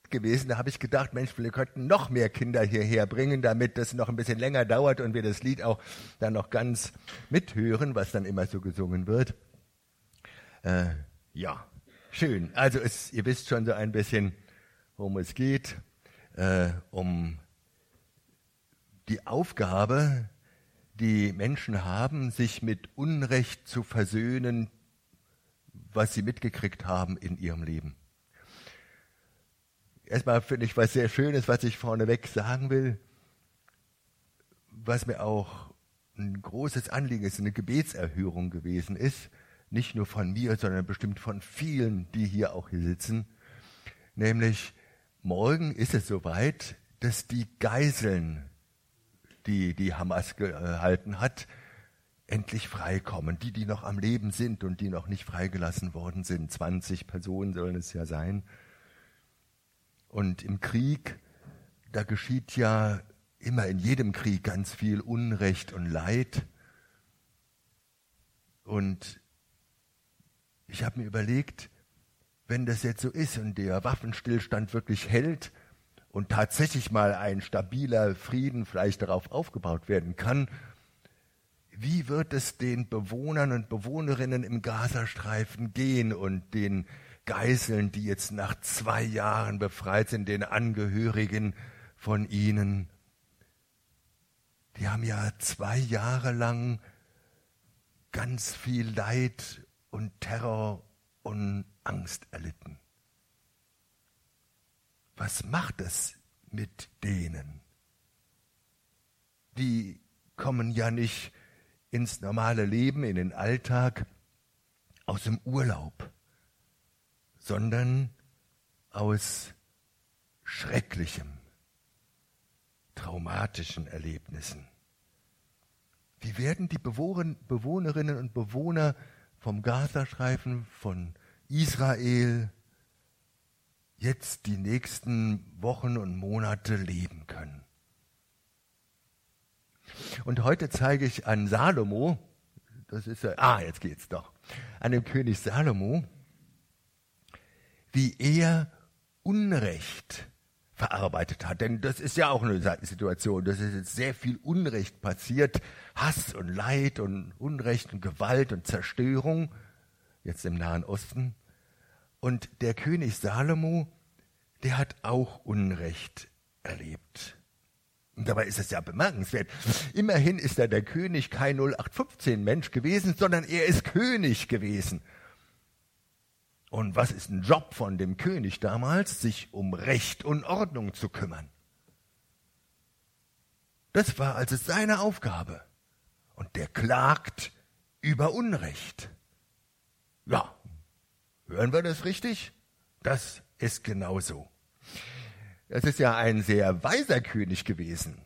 Lied gewesen, da habe ich gedacht, Mensch, wir könnten noch mehr Kinder hierher bringen, damit das noch ein bisschen länger dauert und wir das Lied auch dann noch ganz mithören, was dann immer so gesungen wird. Ja, schön. Also ihr wisst schon so ein bisschen, worum es geht, um die Aufgabe, die Menschen haben, sich mit Unrecht zu versöhnen, was sie mitgekriegt haben in ihrem Leben. Erstmal finde ich was sehr Schönes, was ich vorneweg sagen will, was mir auch ein großes Anliegen ist, eine Gebetserhörung gewesen ist, nicht nur von mir, sondern bestimmt von vielen, die hier auch hier sitzen, nämlich morgen ist es soweit, dass die Geiseln, die Hamas gehalten hat, endlich freikommen. Die noch am Leben sind und die noch nicht freigelassen worden sind. 20 Personen sollen es ja sein. Und im Krieg, da geschieht ja immer in jedem Krieg ganz viel Unrecht und Leid. Und ich habe mir überlegt, wenn das jetzt so ist und der Waffenstillstand wirklich hält und tatsächlich mal ein stabiler Frieden vielleicht darauf aufgebaut werden kann, wie wird es den Bewohnern und Bewohnerinnen im Gazastreifen gehen und den Geiseln, die jetzt nach 2 Jahren befreit sind, den Angehörigen von ihnen? Die haben ja 2 Jahre lang ganz viel Leid und Terror und Angst erlitten. Was macht es mit denen? Die kommen ja nicht ins normale Leben, in den Alltag aus dem Urlaub, sondern aus schrecklichem, traumatischen Erlebnissen. Wie werden die Bewohnerinnen und Bewohner vom Gazastreifen, von Israel jetzt die nächsten Wochen und Monate leben können? Und heute zeige ich an Salomo, jetzt geht's doch, an dem König Salomo, wie er Unrecht verarbeitet hat. Denn das ist ja auch eine Situation, das ist jetzt sehr viel Unrecht passiert, Hass und Leid und Unrecht und Gewalt und Zerstörung, jetzt im Nahen Osten. Und der König Salomo, der hat auch Unrecht erlebt. Und dabei ist es ja bemerkenswert. Immerhin ist er der König kein 0815-Mensch gewesen, sondern er ist König gewesen. Und was ist ein Job von dem König damals? Sich um Recht und Ordnung zu kümmern. Das war also seine Aufgabe. Und der klagt über Unrecht. Ja, hören wir das richtig? Das ist genauso. Das ist ja ein sehr weiser König gewesen.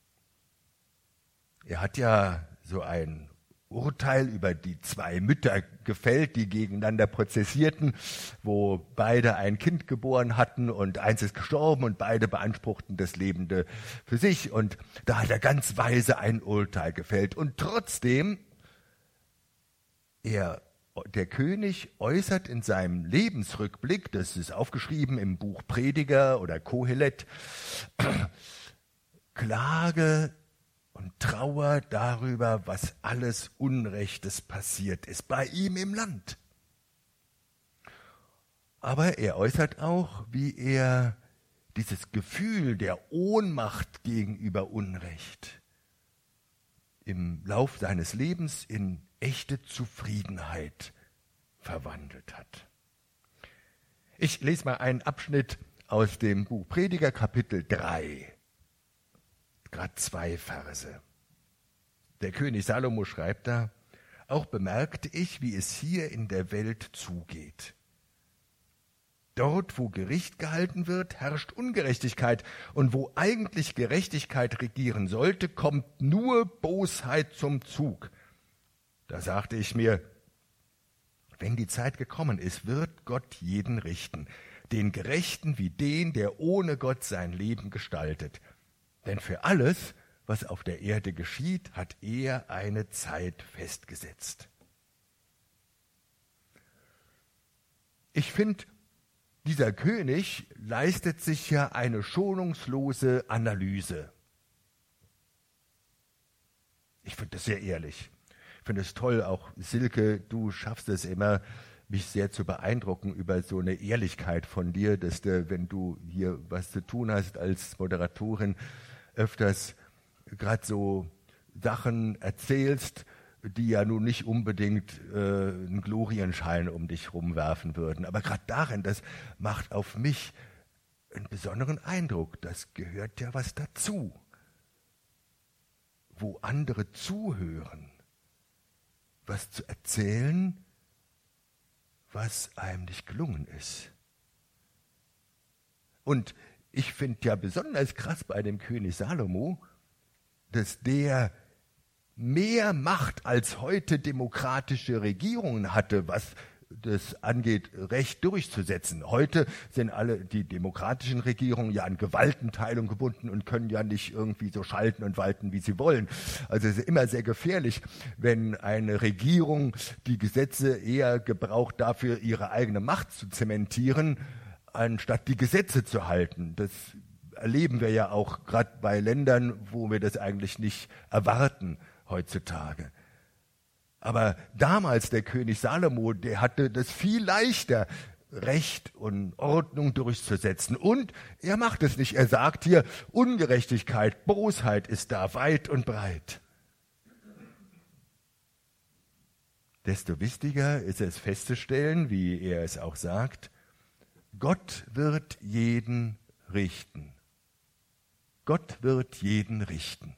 Er hat ja so ein Urteil über die 2 Mütter gefällt, die gegeneinander prozessierten, wo beide ein Kind geboren hatten und eins ist gestorben und beide beanspruchten das Lebende für sich. Und da hat er ganz weise ein Urteil gefällt. Und trotzdem, der König äußert in seinem Lebensrückblick, das ist aufgeschrieben im Buch Prediger oder Kohelet, Klage und Trauer darüber, was alles Unrechtes passiert ist bei ihm im Land. Aber er äußert auch, wie er dieses Gefühl der Ohnmacht gegenüber Unrecht im Lauf seines Lebens in echte Zufriedenheit verwandelt hat. Ich lese mal einen Abschnitt aus dem Buch Prediger, Kapitel 3. Gerade 2 Verse. Der König Salomo schreibt da: Auch bemerkte ich, wie es hier in der Welt zugeht. Dort, wo Gericht gehalten wird, herrscht Ungerechtigkeit, und wo eigentlich Gerechtigkeit regieren sollte, kommt nur Bosheit zum Zug. Da sagte ich mir, wenn die Zeit gekommen ist, wird Gott jeden richten, den Gerechten wie den, der ohne Gott sein Leben gestaltet. Denn für alles, was auf der Erde geschieht, hat er eine Zeit festgesetzt. Ich finde, Dieser König leistet sich ja eine schonungslose Analyse. Ich finde das sehr ehrlich. Ich finde es toll, auch Silke, du schaffst es immer, mich sehr zu beeindrucken über so eine Ehrlichkeit von dir, dass du, wenn du hier was zu tun hast als Moderatorin, öfters gerade so Sachen erzählst, die ja nun nicht unbedingt einen Glorienschein um dich rumwerfen würden. Aber gerade darin, das macht auf mich einen besonderen Eindruck. Das gehört ja was dazu. Wo andere zuhören, was zu erzählen, was einem nicht gelungen ist. Und ich finde ja besonders krass bei dem König Salomo, dass der mehr Macht als heute demokratische Regierungen hatte, was das angeht, Recht durchzusetzen. Heute sind alle die demokratischen Regierungen ja an Gewaltenteilung gebunden und können ja nicht irgendwie so schalten und walten, wie sie wollen. Also es ist immer sehr gefährlich, wenn eine Regierung die Gesetze eher gebraucht dafür, ihre eigene Macht zu zementieren, anstatt die Gesetze zu halten. Das erleben wir ja auch gerade bei Ländern, wo wir das eigentlich nicht erwarten heutzutage. Aber damals der König Salomo, der hatte das viel leichter, Recht und Ordnung durchzusetzen. Und er macht es nicht. Er sagt hier, Ungerechtigkeit, Bosheit ist da weit und breit. Desto wichtiger ist es festzustellen, wie er es auch sagt, Gott wird jeden richten. Gott wird jeden richten.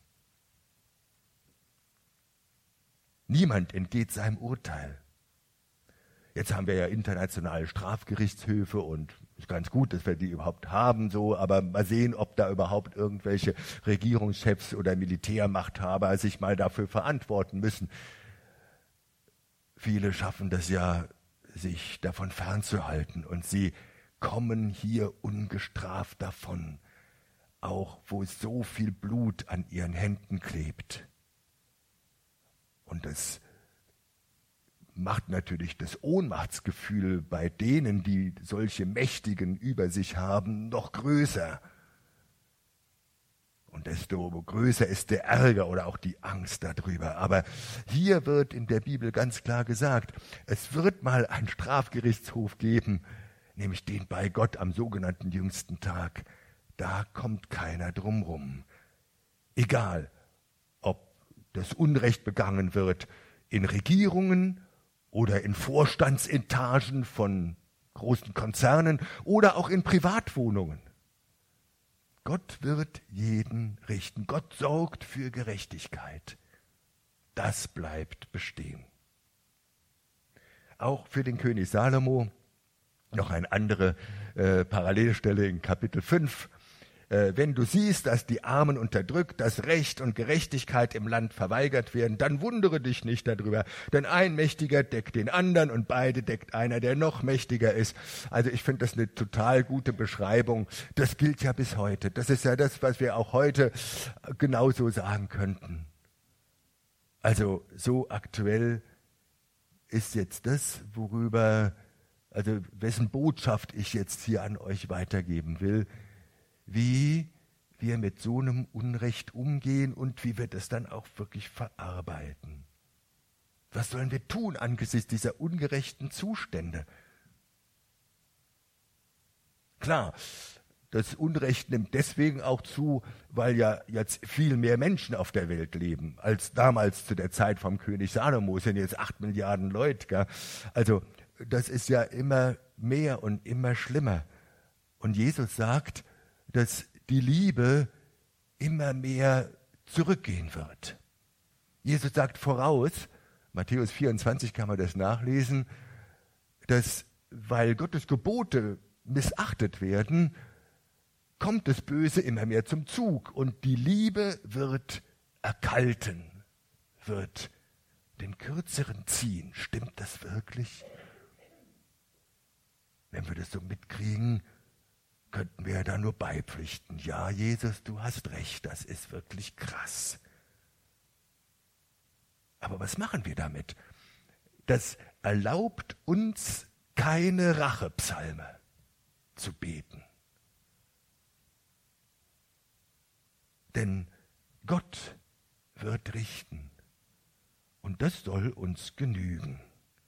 Niemand entgeht seinem Urteil. Jetzt haben wir ja internationale Strafgerichtshöfe und ist ganz gut, dass wir die überhaupt haben, so, aber mal sehen, ob da überhaupt irgendwelche Regierungschefs oder Militärmachthaber sich mal dafür verantworten müssen. Viele schaffen das ja, sich davon fernzuhalten und sie kommen hier ungestraft davon, auch wo so viel Blut an ihren Händen klebt. Und das macht natürlich das Ohnmachtsgefühl bei denen, die solche Mächtigen über sich haben, noch größer. Und desto größer ist der Ärger oder auch die Angst darüber. Aber hier wird in der Bibel ganz klar gesagt, es wird mal einen Strafgerichtshof geben, nämlich den bei Gott am sogenannten jüngsten Tag. Da kommt keiner drum rum. Egal, ob das Unrecht begangen wird in Regierungen oder in Vorstandsetagen von großen Konzernen oder auch in Privatwohnungen. Gott wird jeden richten. Gott sorgt für Gerechtigkeit. Das bleibt bestehen. Auch für den König Salomo noch eine andere Parallelstelle in Kapitel 5. Wenn du siehst, dass die Armen unterdrückt, dass Recht und Gerechtigkeit im Land verweigert werden, dann wundere dich nicht darüber, denn ein Mächtiger deckt den anderen und beide deckt einer, der noch mächtiger ist. Also ich finde das eine total gute Beschreibung. Das gilt ja bis heute. Das ist ja das, was wir auch heute genauso sagen könnten. Also so aktuell ist jetzt das, wessen Botschaft ich jetzt hier an euch weitergeben will, wie wir mit so einem Unrecht umgehen und wie wir das dann auch wirklich verarbeiten. Was sollen wir tun angesichts dieser ungerechten Zustände? Klar, das Unrecht nimmt deswegen auch zu, weil ja jetzt viel mehr Menschen auf der Welt leben, als damals zu der Zeit vom König Salomo, sind jetzt 8 Milliarden Leute. Gell? Also das ist ja immer mehr und immer schlimmer. Und Jesus sagt, dass die Liebe immer mehr zurückgehen wird. Jesus sagt voraus, Matthäus 24 kann man das nachlesen, dass weil Gottes Gebote missachtet werden, kommt das Böse immer mehr zum Zug und die Liebe wird erkalten, wird den Kürzeren ziehen. Stimmt das wirklich? Wenn wir das so mitkriegen, könnten wir ja da nur beipflichten. Ja, Jesus, du hast recht, das ist wirklich krass. Aber was machen wir damit? Das erlaubt uns keine Rachepsalme. zu beten. Denn Gott wird richten und das soll uns genügen.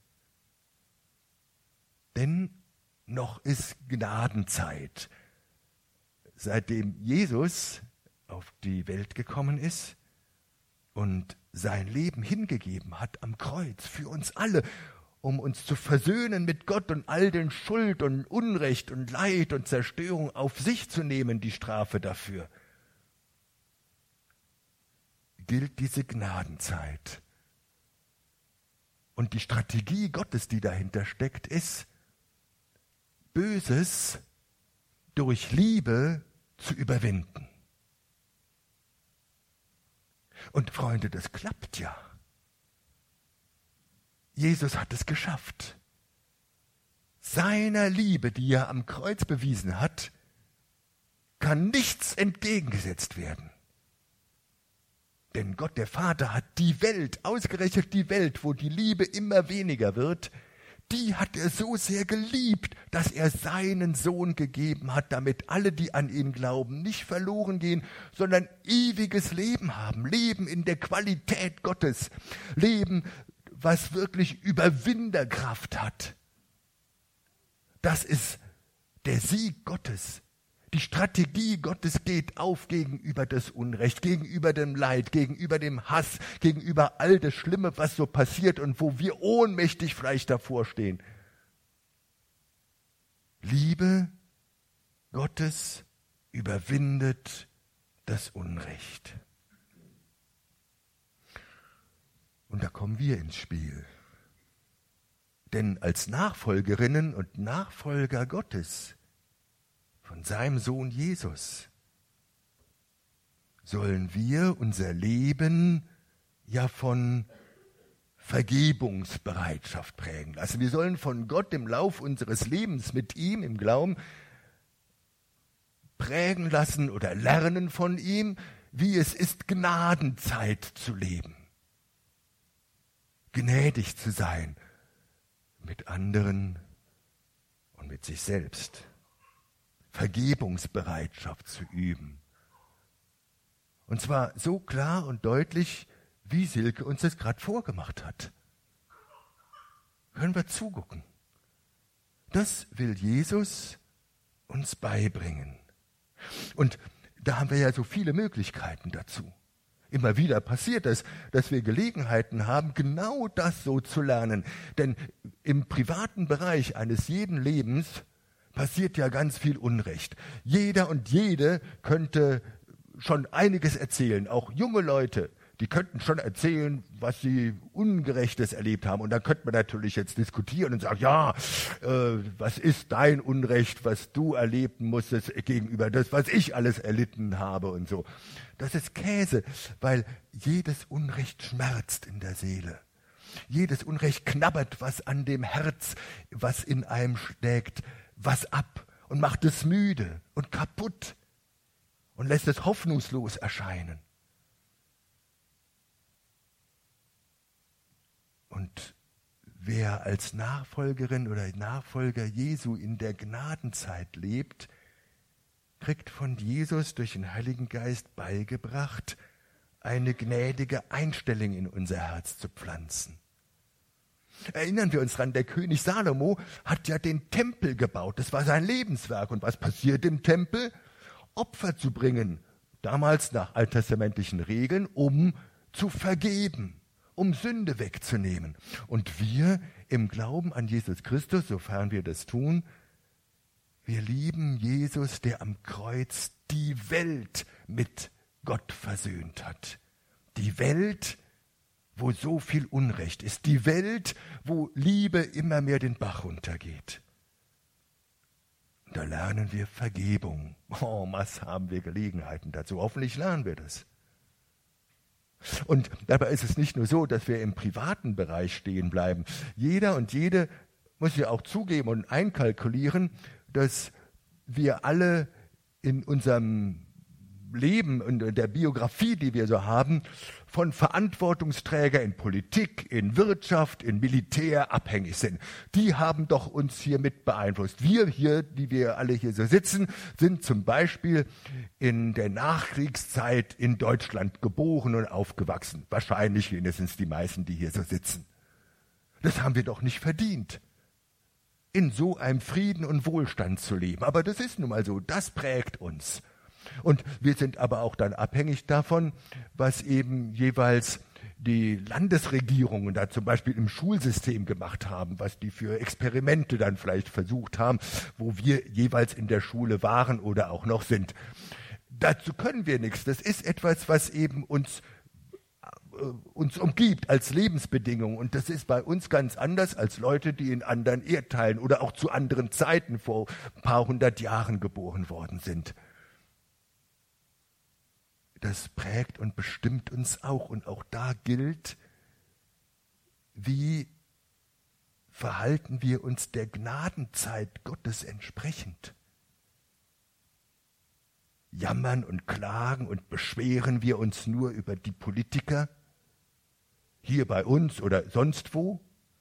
Denn noch ist Gnadenzeit. Seitdem Jesus auf die Welt gekommen ist und sein Leben hingegeben hat am Kreuz für uns alle, um uns zu versöhnen mit Gott und all den Schuld und Unrecht und Leid und Zerstörung auf sich zu nehmen, die Strafe dafür, gilt diese Gnadenzeit. Und die Strategie Gottes, die dahinter steckt, ist, Böses durch Liebe zu überwinden. Und Freunde, das klappt ja. Jesus hat es geschafft. Seiner Liebe, die er am Kreuz bewiesen hat, kann nichts entgegengesetzt werden. Denn Gott, der Vater, hat die Welt, ausgerechnet die Welt, wo die Liebe immer weniger wird, die hat er so sehr geliebt, dass er seinen Sohn gegeben hat, damit alle, die an ihn glauben, nicht verloren gehen, sondern ewiges Leben haben. Leben in der Qualität Gottes. Leben, was wirklich Überwinderkraft hat. Das ist der Sieg Gottes. Die Strategie Gottes geht auf gegenüber das Unrecht, gegenüber dem Leid, gegenüber dem Hass, gegenüber all das Schlimme, was so passiert und wo wir ohnmächtig vielleicht davor stehen. Liebe Gottes überwindet das Unrecht. Und da kommen wir ins Spiel. Denn als Nachfolgerinnen und Nachfolger Gottes, von seinem Sohn Jesus, sollen wir unser Leben ja von Vergebungsbereitschaft prägen lassen. Wir sollen von Gott im Lauf unseres Lebens mit ihm im Glauben prägen lassen oder lernen von ihm, wie es ist, Gnadenzeit zu leben. Gnädig zu sein mit anderen und mit sich selbst. Vergebungsbereitschaft zu üben. Und zwar so klar und deutlich, wie Silke uns das gerade vorgemacht hat. Können wir zugucken. Das will Jesus uns beibringen. Und da haben wir ja so viele Möglichkeiten dazu. Immer wieder passiert es, dass wir Gelegenheiten haben, genau das so zu lernen. Denn im privaten Bereich eines jeden Lebens passiert ja ganz viel Unrecht. Jeder und jede könnte schon einiges erzählen, auch junge Leute, die könnten schon erzählen, was sie Ungerechtes erlebt haben. Und dann könnte man natürlich jetzt diskutieren und sagen, ja, was ist dein Unrecht, was du erleben musstest gegenüber das, was ich alles erlitten habe und so. Das ist Käse, weil jedes Unrecht schmerzt in der Seele. Jedes Unrecht knabbert was an dem Herz, was in einem schlägt, was ab und macht es müde und kaputt und lässt es hoffnungslos erscheinen. Und wer als Nachfolgerin oder Nachfolger Jesu in der Gnadenzeit lebt, kriegt von Jesus durch den Heiligen Geist beigebracht, eine gnädige Einstellung in unser Herz zu pflanzen. Erinnern wir uns dran, der König Salomo hat ja den Tempel gebaut. Das war sein Lebenswerk. Und was passiert im Tempel? Opfer zu bringen, damals nach alttestamentlichen Regeln, um zu vergeben, um Sünde wegzunehmen. Und wir im Glauben an Jesus Christus, sofern wir das tun, wir lieben Jesus, der am Kreuz die Welt mit Gott versöhnt hat. Die Welt, wo so viel Unrecht ist. Die Welt, wo Liebe immer mehr den Bach runtergeht. Da lernen wir Vergebung. Oh, was haben wir Gelegenheiten dazu. Hoffentlich lernen wir das. Und dabei ist es nicht nur so, dass wir im privaten Bereich stehen bleiben. Jeder und jede muss ja auch zugeben und einkalkulieren, dass wir alle in unserem Leben und der Biografie, die wir so haben, von Verantwortungsträgern in Politik, in Wirtschaft, in Militär abhängig sind. Die haben doch uns hier mit beeinflusst. Wir hier, die wir alle hier so sitzen, sind zum Beispiel in der Nachkriegszeit in Deutschland geboren und aufgewachsen. Wahrscheinlich wenigstens die meisten, die hier so sitzen. Das haben wir doch nicht verdient, in so einem Frieden und Wohlstand zu leben. Aber das ist nun mal so, das prägt uns. Und wir sind aber auch dann abhängig davon, was eben jeweils die Landesregierungen da zum Beispiel im Schulsystem gemacht haben, was die für Experimente dann vielleicht versucht haben, wo wir jeweils in der Schule waren oder auch noch sind. Dazu können wir nichts. Das ist etwas, was eben uns umgibt als Lebensbedingung. Und das ist bei uns ganz anders als Leute, die in anderen Erdteilen oder auch zu anderen Zeiten vor ein paar hundert Jahren geboren worden sind. Das prägt und bestimmt uns auch. Und auch da gilt, wie verhalten wir uns der Gnadenzeit Gottes entsprechend? Jammern und klagen und beschweren wir uns nur über die Politiker, hier bei uns oder sonst wo?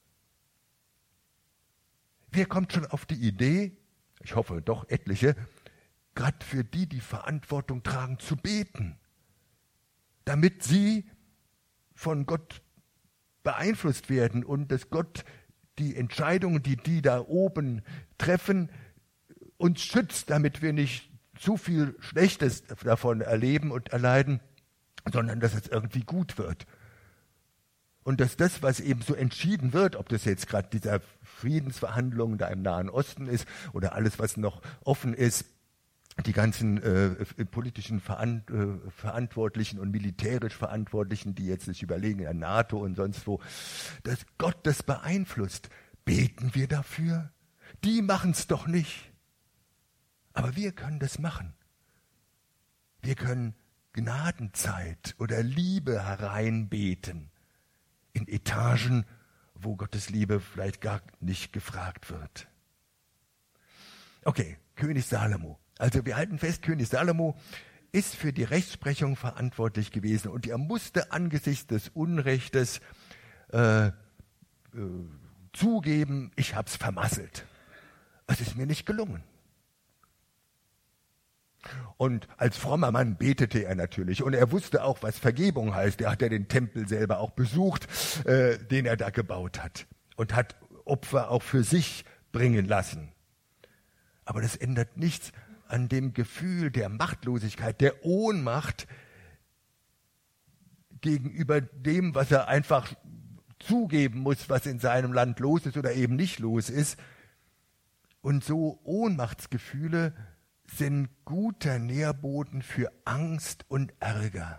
Wer kommt schon auf die Idee, ich hoffe doch etliche, gerade für die, die Verantwortung tragen, zu beten, damit sie von Gott beeinflusst werden und dass Gott die Entscheidungen, die da oben treffen, uns schützt, damit wir nicht zu viel Schlechtes davon erleben und erleiden, sondern dass es irgendwie gut wird. Und dass das, was eben so entschieden wird, ob das jetzt gerade dieser Friedensverhandlungen da im Nahen Osten ist oder alles, was noch offen ist, die ganzen politischen Verantwortlichen und militärisch Verantwortlichen, die jetzt sich überlegen in der NATO und sonst wo, dass Gott das beeinflusst. Beten wir dafür? Die machen es doch nicht. Aber wir können das machen. Wir können Gnadenzeit oder Liebe hereinbeten in Etagen, wo Gottes Liebe vielleicht gar nicht gefragt wird. Okay, König Salomo. Also wir halten fest, König Salomo ist für die Rechtsprechung verantwortlich gewesen und er musste angesichts des Unrechtes zugeben, ich habe es vermasselt. Es ist mir nicht gelungen. Und als frommer Mann betete er natürlich und er wusste auch, was Vergebung heißt. Er hat ja den Tempel selber auch besucht, den er da gebaut hat und hat Opfer auch für sich bringen lassen. Aber das ändert nichts an dem Gefühl der Machtlosigkeit, der Ohnmacht gegenüber dem, was er einfach zugeben muss, was in seinem Land los ist oder eben nicht los ist. Und so Ohnmachtsgefühle sind guter Nährboden für Angst und Ärger.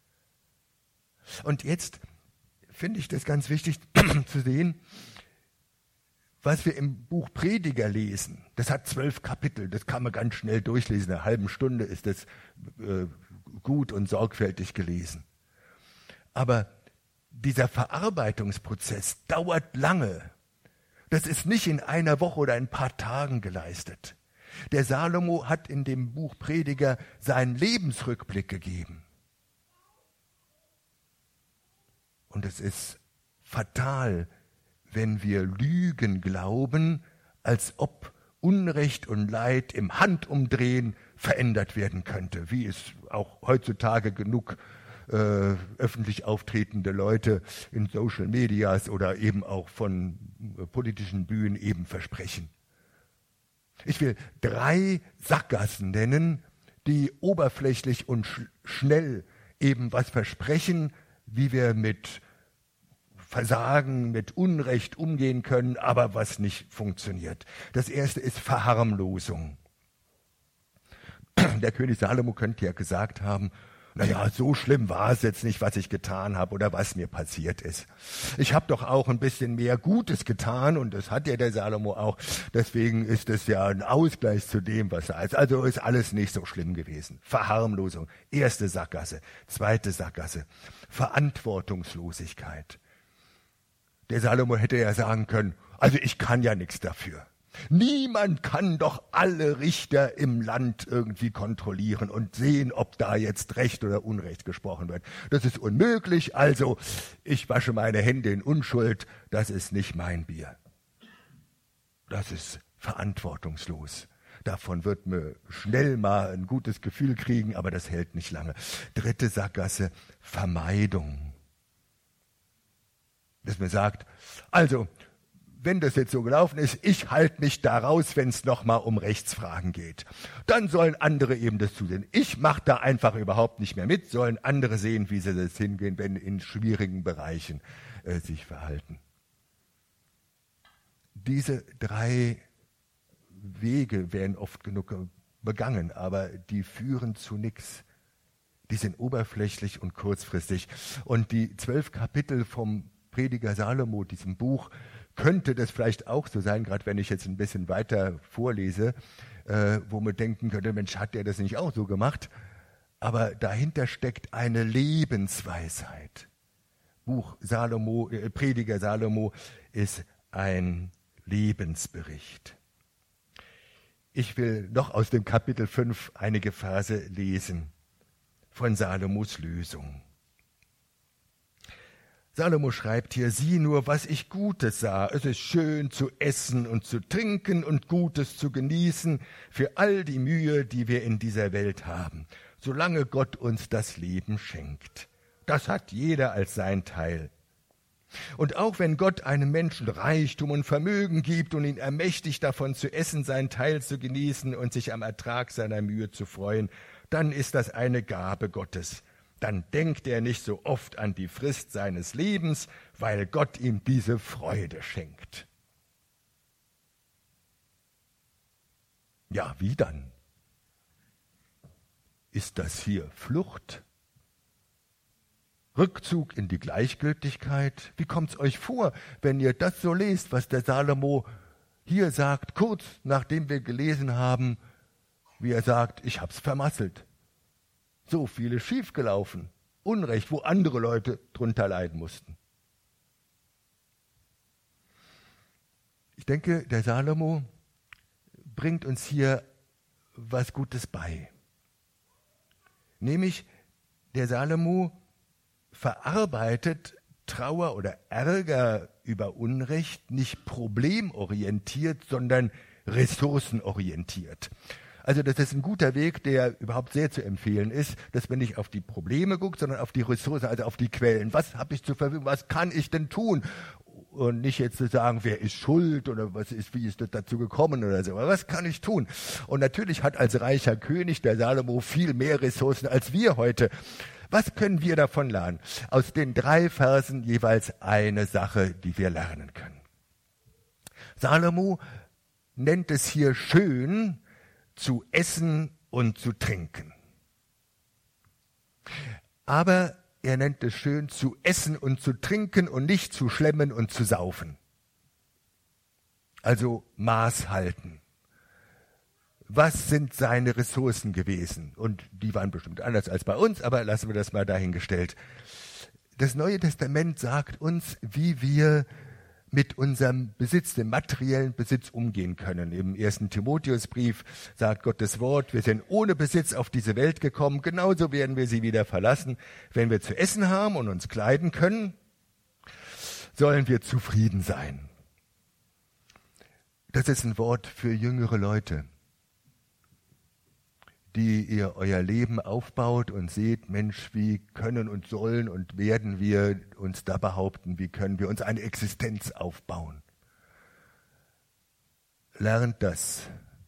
Und jetzt finde ich das ganz wichtig zu sehen, was wir im Buch Prediger lesen. Das hat 12 Kapitel, das kann man ganz schnell durchlesen. In einer halben Stunde ist das gut und sorgfältig gelesen. Aber dieser Verarbeitungsprozess dauert lange. Das ist nicht in einer Woche oder ein paar Tagen geleistet. Der Salomo hat in dem Buch Prediger seinen Lebensrückblick gegeben. Und es ist fatal, wenn wir Lügen glauben, als ob Unrecht und Leid im Handumdrehen verändert werden könnte, wie es auch heutzutage genug öffentlich auftretende Leute in Social Medias oder eben auch von politischen Bühnen eben versprechen. Ich will 3 Sackgassen nennen, die oberflächlich und schnell eben was versprechen, wie wir mit Versagen, mit Unrecht umgehen können, aber was nicht funktioniert. Das erste ist Verharmlosung. Der König Salomo könnte ja gesagt haben, naja, so schlimm war es jetzt nicht, was ich getan habe oder was mir passiert ist. Ich habe doch auch ein bisschen mehr Gutes getan und das hat ja der Salomo auch. Deswegen ist es ja ein Ausgleich zu dem, was er ist. Also ist alles nicht so schlimm gewesen. Verharmlosung, erste Sackgasse. Zweite Sackgasse, Verantwortungslosigkeit. Der Salomo hätte ja sagen können, also ich kann ja nichts dafür. Niemand kann doch alle Richter im Land irgendwie kontrollieren und sehen, ob da jetzt Recht oder Unrecht gesprochen wird. Das ist unmöglich, also ich wasche meine Hände in Unschuld, das ist nicht mein Bier. Das ist verantwortungslos. Davon wird man schnell mal ein gutes Gefühl kriegen, aber das hält nicht lange. 3. Sackgasse, Vermeidung. Dass man sagt, also, wenn das jetzt so gelaufen ist, ich halte mich da raus, wenn es nochmal um Rechtsfragen geht. Dann sollen andere eben das zusehen. Ich mache da einfach überhaupt nicht mehr mit, sollen andere sehen, wie sie das hingehen, wenn in schwierigen Bereichen sich verhalten. Diese 3 Wege werden oft genug begangen, aber die führen zu nichts. Die sind oberflächlich und kurzfristig. Und die 12 Kapitel vom Prediger Salomo, diesem Buch, könnte das vielleicht auch so sein, gerade wenn ich jetzt ein bisschen weiter vorlese, wo man denken könnte, Mensch, hat der das nicht auch so gemacht? Aber dahinter steckt eine Lebensweisheit. Buch Salomo, Prediger Salomo ist ein Lebensbericht. Ich will noch aus dem Kapitel 5 einige Verse lesen von Salomos Lösung. Salomo schreibt hier, sieh nur, was ich Gutes sah. Es ist schön zu essen und zu trinken und Gutes zu genießen für all die Mühe, die wir in dieser Welt haben, solange Gott uns das Leben schenkt. Das hat jeder als sein Teil. Und auch wenn Gott einem Menschen Reichtum und Vermögen gibt und ihn ermächtigt, davon zu essen, seinen Teil zu genießen und sich am Ertrag seiner Mühe zu freuen, dann ist das eine Gabe Gottes. Dann denkt er nicht so oft an die Frist seines Lebens, weil Gott ihm diese Freude schenkt. Ja, wie dann? Ist das hier Flucht? Rückzug in die Gleichgültigkeit? Wie kommt's euch vor, wenn ihr das so lest, was der Salomo hier sagt, kurz nachdem wir gelesen haben, wie er sagt, ich hab's vermasselt. So vieles schiefgelaufen, Unrecht, wo andere Leute drunter leiden mussten. Ich denke, der Salomo bringt uns hier was Gutes bei. Nämlich, der Salomo verarbeitet Trauer oder Ärger über Unrecht nicht problemorientiert, sondern ressourcenorientiert. Also das ist ein guter Weg, der überhaupt sehr zu empfehlen ist, dass man nicht auf die Probleme guckt, sondern auf die Ressourcen, also auf die Quellen. Was habe ich zur Verfügung, was kann ich denn tun? Und nicht jetzt zu sagen, wer ist schuld oder wie ist das dazu gekommen oder so. Aber was kann ich tun? Und natürlich hat als reicher König der Salomo viel mehr Ressourcen als wir heute. Was können wir davon lernen? Aus den 3 Versen jeweils eine Sache, die wir lernen können. Salomo nennt es hier schön, zu essen und zu trinken. Aber er nennt es schön, zu essen und zu trinken und nicht zu schlemmen und zu saufen. Also Maß halten. Was sind seine Ressourcen gewesen? Und die waren bestimmt anders als bei uns, aber lassen wir das mal dahingestellt. Das Neue Testament sagt uns, wie wir mit unserem Besitz, dem materiellen Besitz umgehen können. Im 1. Timotheusbrief sagt Gottes Wort, wir sind ohne Besitz auf diese Welt gekommen, genauso werden wir sie wieder verlassen. Wenn wir zu essen haben und uns kleiden können, sollen wir zufrieden sein. Das ist ein Wort für jüngere Leute, die ihr euer Leben aufbaut und seht, Mensch, wie können und sollen und werden wir uns da behaupten, wie können wir uns eine Existenz aufbauen. Lernt das,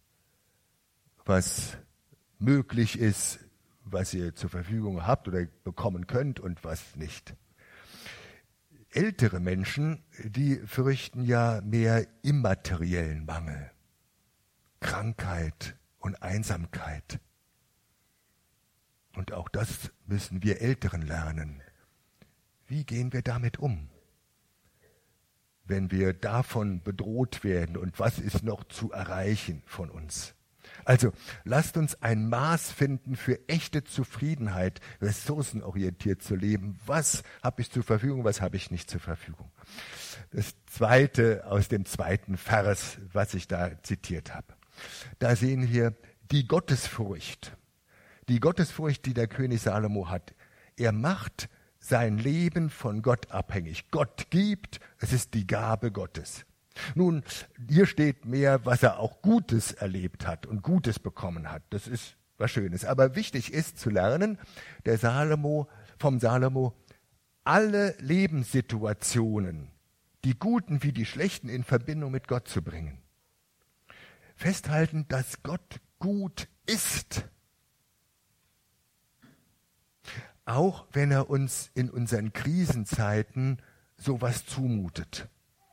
was möglich ist, was ihr zur Verfügung habt oder bekommen könnt und was nicht. Ältere Menschen, die fürchten ja mehr immateriellen Mangel, Krankheit und Einsamkeit. Und auch das müssen wir Älteren lernen. Wie gehen wir damit um, wenn wir davon bedroht werden und was ist noch zu erreichen von uns? Also lasst uns ein Maß finden für echte Zufriedenheit, ressourcenorientiert zu leben. Was habe ich zur Verfügung, was habe ich nicht zur Verfügung? das zweite aus dem zweiten Vers, was ich da zitiert habe. Da sehen wir die Gottesfurcht. Die Gottesfurcht, die der König Salomo hat. Er macht sein Leben von Gott abhängig. Gott gibt, es ist die Gabe Gottes. Nun, hier steht mehr, was er auch Gutes erlebt hat und Gutes bekommen hat. Das ist was Schönes. Aber wichtig ist zu lernen, vom Salomo, alle Lebenssituationen, die guten wie die schlechten, in Verbindung mit Gott zu bringen. Festhalten, dass Gott gut ist. Auch wenn er uns in unseren Krisenzeiten sowas zumutet.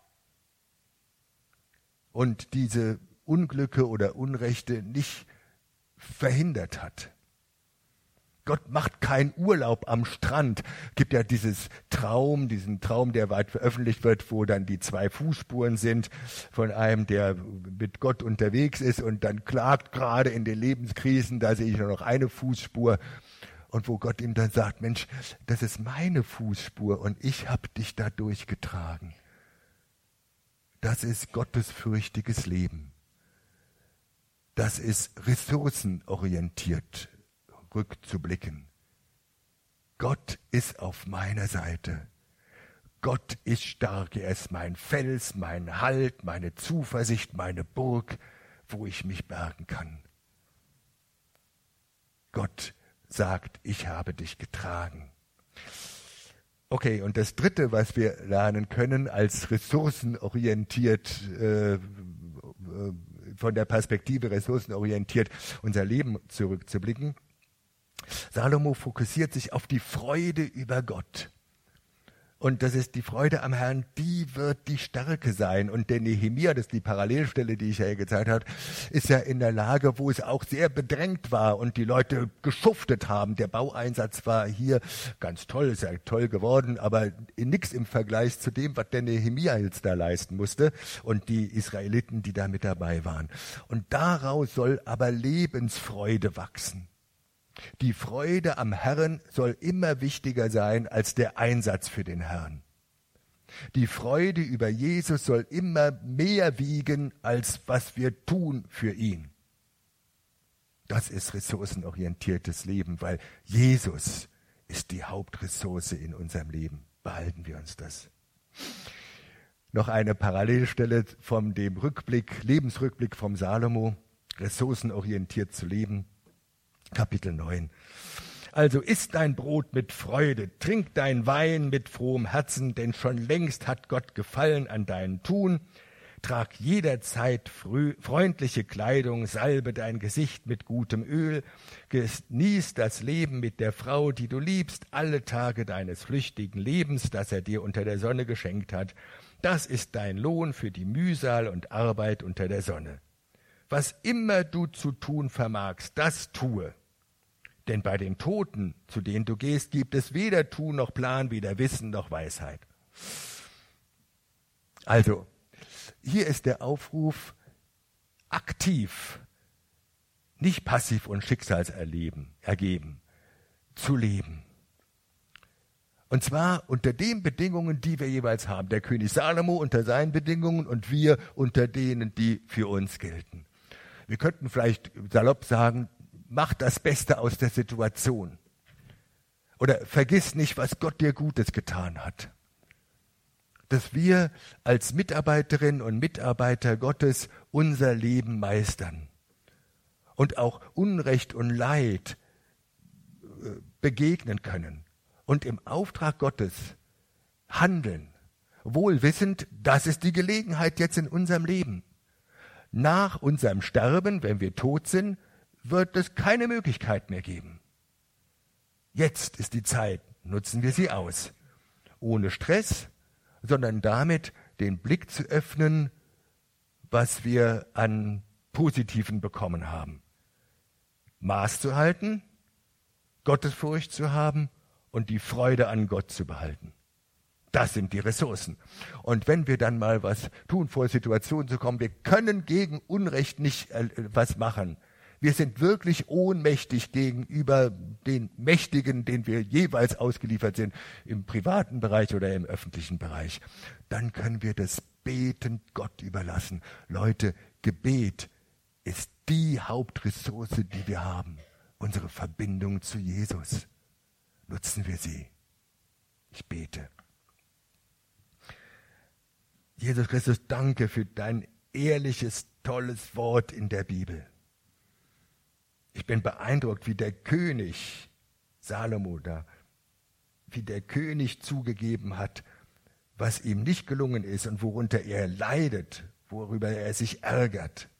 Und diese Unglücke oder Unrechte nicht verhindert hat. Gott macht keinen Urlaub am Strand. Es gibt ja diesen Traum, der weit veröffentlicht wird, wo dann die 2 Fußspuren sind von einem, der mit Gott unterwegs ist und dann klagt gerade in den Lebenskrisen, da sehe ich nur noch eine Fußspur. Und wo Gott ihm dann sagt, Mensch, das ist meine Fußspur und ich habe dich da durchgetragen. Das ist gottesfürchtiges Leben. Das ist ressourcenorientiert rückzublicken. Gott ist auf meiner Seite. Gott ist stark. Er ist mein Fels, mein Halt, meine Zuversicht, meine Burg, wo ich mich bergen kann. Gott sagt, ich habe dich getragen. Okay, und das Dritte, was wir lernen können, als ressourcenorientiert, von der Perspektive ressourcenorientiert unser Leben zurückzublicken. Salomo fokussiert sich auf die Freude über Gott. Und das ist die Freude am Herrn, die wird die Stärke sein. Und der Nehemia, das ist die Parallelstelle, die ich ja gezeigt habe, ist ja in der Lage, wo es auch sehr bedrängt war und die Leute geschuftet haben. Der Baueinsatz war hier ganz toll, ist ja toll geworden, aber nichts im Vergleich zu dem, was der Nehemia jetzt da leisten musste und die Israeliten, die da mit dabei waren. Und daraus soll aber Lebensfreude wachsen. Die Freude am Herrn soll immer wichtiger sein als der Einsatz für den Herrn. Die Freude über Jesus soll immer mehr wiegen, als was wir tun für ihn. Das ist ressourcenorientiertes Leben, weil Jesus ist die Hauptressource in unserem Leben. Behalten wir uns das. Noch eine Parallelstelle von dem Lebensrückblick vom Salomo, ressourcenorientiert zu leben. Kapitel 9. Also isst dein Brot mit Freude, trink dein Wein mit frohem Herzen, denn schon längst hat Gott Gefallen an deinem Tun. Trag jederzeit freundliche Kleidung, salbe dein Gesicht mit gutem Öl, genieß das Leben mit der Frau, die du liebst, alle Tage deines flüchtigen Lebens, das er dir unter der Sonne geschenkt hat. Das ist dein Lohn für die Mühsal und Arbeit unter der Sonne. Was immer du zu tun vermagst, das tue. Denn bei den Toten, zu denen du gehst, gibt es weder Tun noch Plan, weder Wissen noch Weisheit. Also, hier ist der Aufruf, aktiv, nicht passiv und ergeben, zu leben. Und zwar unter den Bedingungen, die wir jeweils haben. Der König Salomo unter seinen Bedingungen und wir unter denen, die für uns gelten. Wir könnten vielleicht salopp sagen, mach das Beste aus der Situation. Oder vergiss nicht, was Gott dir Gutes getan hat. Dass wir als Mitarbeiterinnen und Mitarbeiter Gottes unser Leben meistern. Und auch Unrecht und Leid begegnen können. Und im Auftrag Gottes handeln. Wohl wissend, das ist die Gelegenheit jetzt in unserem Leben. Nach unserem Sterben, wenn wir tot sind, wird es keine Möglichkeit mehr geben. Jetzt ist die Zeit, nutzen wir sie aus. Ohne Stress, sondern damit den Blick zu öffnen, was wir an Positiven bekommen haben. Maß zu halten, Gottesfurcht zu haben und die Freude an Gott zu behalten. Das sind die Ressourcen. Und wenn wir dann mal was tun, vor Situationen zu kommen, wir können gegen Unrecht nicht was machen. Wir sind wirklich ohnmächtig gegenüber den Mächtigen, denen wir jeweils ausgeliefert sind, im privaten Bereich oder im öffentlichen Bereich. Dann können wir das betend Gott überlassen. Leute, Gebet ist die Hauptressource, die wir haben. Unsere Verbindung zu Jesus. Nutzen wir sie. Ich bete. Jesus Christus, danke für dein ehrliches, tolles Wort in der Bibel. Ich bin beeindruckt, wie der König Salomo da, wie der König zugegeben hat, was ihm nicht gelungen ist und worunter er leidet, worüber er sich ärgert.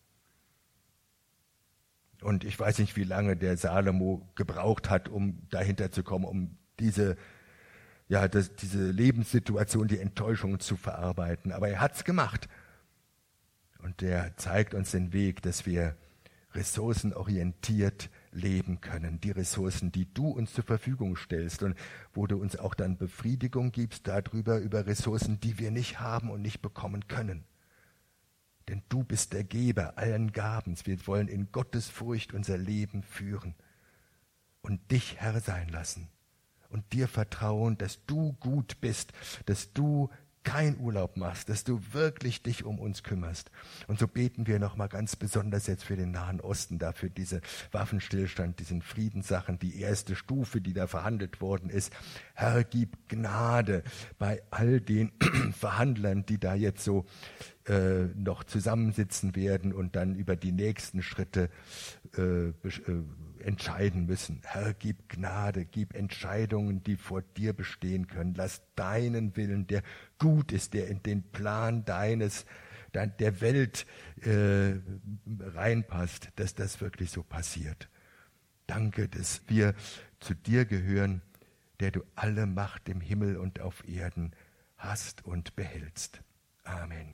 Und ich weiß nicht, wie lange der Salomo gebraucht hat, um dahinter zu kommen, um diese Lebenssituation, die Enttäuschung zu verarbeiten. Aber er hat es gemacht. Und er zeigt uns den Weg, dass wir ressourcenorientiert leben können. Die Ressourcen, die du uns zur Verfügung stellst und wo du uns auch dann Befriedigung gibst darüber, über Ressourcen, die wir nicht haben und nicht bekommen können. Denn du bist der Geber allen Gabens. Wir wollen in Gottes Furcht unser Leben führen und dich Herr sein lassen und dir vertrauen, dass du gut bist, dass du keinen Urlaub machst, dass du wirklich dich um uns kümmerst. Und so beten wir nochmal ganz besonders jetzt für den Nahen Osten, dafür diese Waffenstillstand, diesen Friedenssachen, die erste Stufe, die da verhandelt worden ist. Herr, gib Gnade bei all den Verhandlern, die da jetzt so noch zusammensitzen werden und dann über die nächsten Schritte entscheiden müssen. Herr, gib Gnade, gib Entscheidungen, die vor dir bestehen können. Lass deinen Willen, der gut ist, der in den Plan der Welt reinpasst, dass das wirklich so passiert. Danke, dass wir zu dir gehören, der du alle Macht im Himmel und auf Erden hast und behältst. Amen.